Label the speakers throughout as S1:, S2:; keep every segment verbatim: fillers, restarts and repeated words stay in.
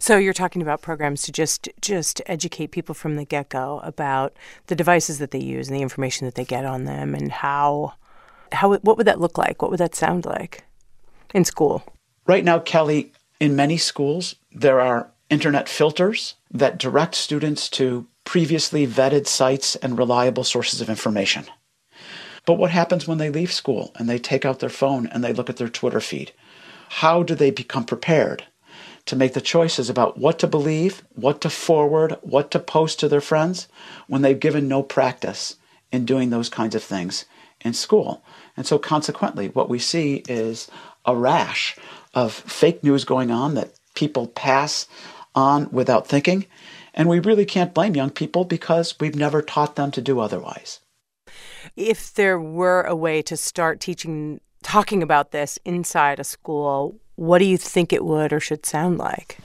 S1: So you're talking about programs to just just educate people from the get-go about the devices that they use and the information that they get on them, and how how what would that look like? What would that sound like in school?
S2: Right now, Kelly, in many schools, there are internet filters that direct students to previously vetted sites and reliable sources of information. But what happens when they leave school and they take out their phone and they look at their Twitter feed? How do they become prepared to make the choices about what to believe, what to forward, what to post to their friends when they've given no practice in doing those kinds of things in school? And so consequently, what we see is a rash of fake news going on that people pass on without thinking. And we really can't blame young people because we've never taught them to do otherwise.
S1: If there were a way to start teaching, talking about this inside a school, what do you think it would or should sound like?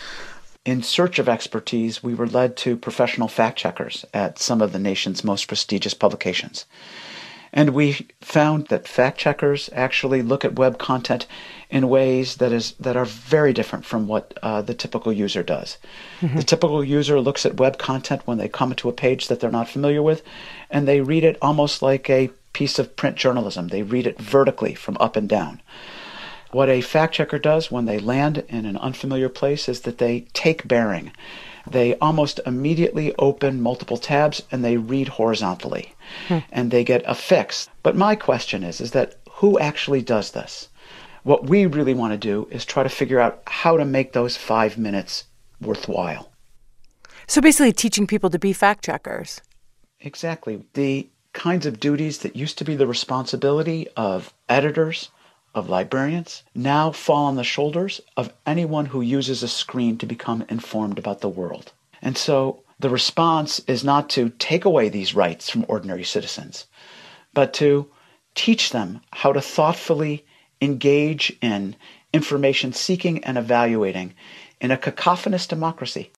S2: In search of expertise, we were led to professional fact checkers at some of the nation's most prestigious publications. And we found that fact checkers actually look at web content in ways that is that are very different from what uh, the typical user does. Mm-hmm. The typical user looks at web content when they come to a page that they're not familiar with, and they read it almost like a piece of print journalism. They read it vertically from up and down. What a fact checker does when they land in an unfamiliar place is that they take bearing. They almost immediately open multiple tabs and they read horizontally, hmm. and they get a fix. But my question is, is that who actually does this? What we really want to do is try to figure out how to make those five minutes worthwhile.
S1: So basically teaching people to be fact checkers.
S2: Exactly. The kinds of duties that used to be the responsibility of editors, of librarians, now fall on the shoulders of anyone who uses a screen to become informed about the world. And so the response is not to take away these rights from ordinary citizens, but to teach them how to thoughtfully engage in information seeking and evaluating in a cacophonous democracy.